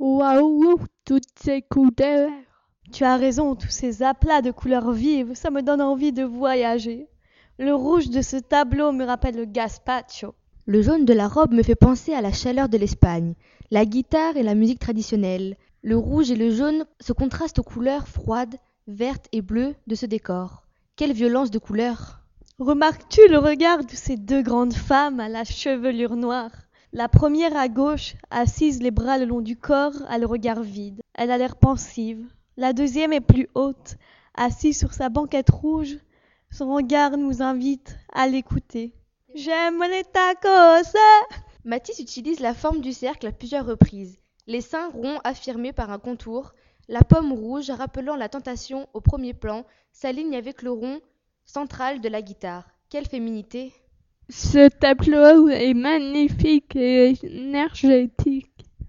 Waouh, toutes ces couleurs. Tu as raison, tous ces aplats de couleurs vives, ça me donne envie de voyager. Le rouge de ce tableau me rappelle le gazpacho. Le jaune de la robe me fait penser à la chaleur de l'Espagne, la guitare et la musique traditionnelle. Le rouge et le jaune se contrastent aux couleurs froides, vertes et bleues de ce décor. Quelle violence de couleurs! Remarques-tu le regard de ces deux grandes femmes à la chevelure noire? La première à gauche, assise les bras le long du corps, a le regard vide. Elle a l'air pensive. La deuxième est plus haute, assise sur sa banquette rouge. Son regard nous invite à l'écouter. J'aime les tacos! Matisse utilise la forme du cercle à plusieurs reprises. Les seins ronds affirmés par un contour, la pomme rouge rappelant la tentation au premier plan, s'aligne avec le rond central de la guitare. Quelle féminité! Ce tableau est magnifique et énergétique.